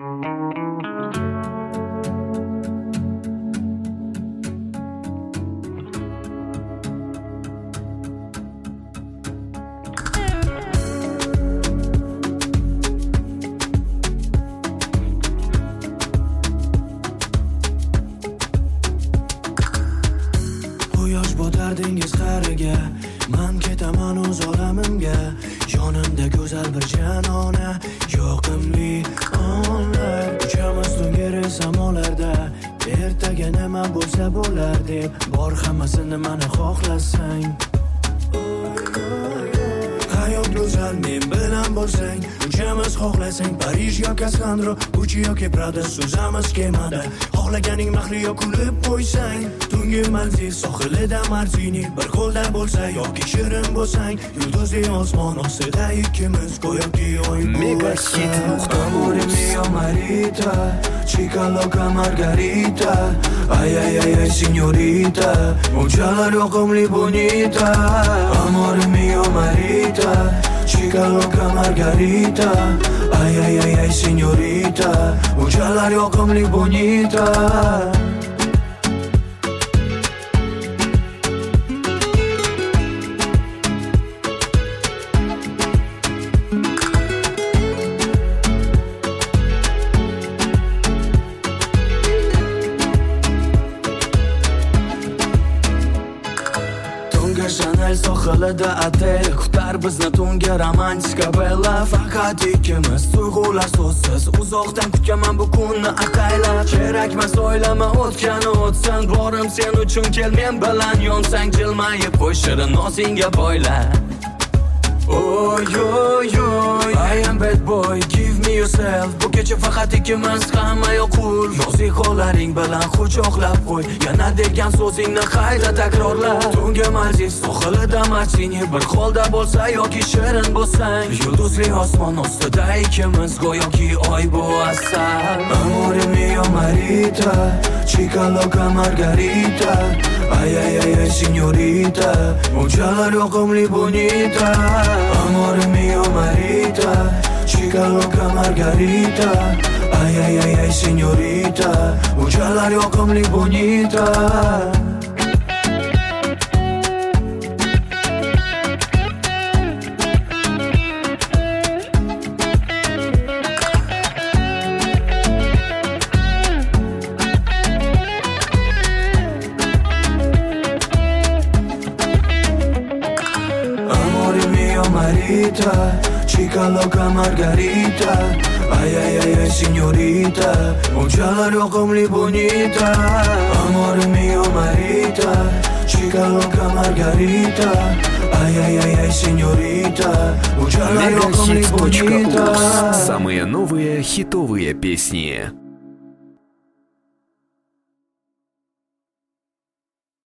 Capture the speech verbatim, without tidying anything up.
Quyosh botar dengiz qa'riga, man ketaman o'z olamimga. Yonimda go'zal bir janona, yoqimli onlar. Uchamiz to'ngari samolarda, ertaga nima bo'lsa bo'lar deb, bor hammasini mani xohlasang. Hayot go'zal, men bilan bo'lsang, uchamiz xohlasang, Parij yoki Askandro, Gucci yoki Prada, suzamiz kemada. Xohlaganing mahliyo kulib qo'ysang, tungi manzil sohilida Martini, bir qo'lda bo'lsa yoki shirin bo'lsang, yulduzli osmon ostida ikkimiz go'yoki oy Mega hit Amore mio marita, chica loca margarita, ay ay ay ay signorita, unchalar yoqimli bonita. Amore mio marita, chica loca margarita, ay ay ay ay signorita, unchalar yoqimli bonita. Chanel sohilida atel kutar bizni tungi romantika bella. Faqat ikkimiz, tuyg'ular so'zsiz, uzoqdan kutaman bu kunni ataylab. Kerakmas o'ylama o'tgani o'tsin, borim sen uchun kel men bilan yonsang, jilmayib qo'y shirin nozingga boyla. Oy oy oy, I am bad boy, give me yourself. Bu kecha faqat ikkimiz, hamma yoqul. Yoziq qo'llaring bilan quchoqlab qo'y, yana degan so'zingni qayta takrorla. Tungi manzil sohilida Martini, bir qo'lda bo'lsa yoki shirin bo'lsang, yulduzli osmon ostida ikkimiz go'yoki oy bu asal. Amore mio marita, chica loca margarita, ay ay ay ay signorita, unchalar yoqimli bonita. Amore mio marita, chica loca margarita, ay ay ay ay signorita, unchalar yoqimli bonita. Marita, chica loca margarita, ay ay ay ay signorita, unchalar yoqimli bonita. Amore mio marita, chica loca margarita, ay ay ay ay signorita, unchalar yoqimli bonita. Самые новые хитовые песни.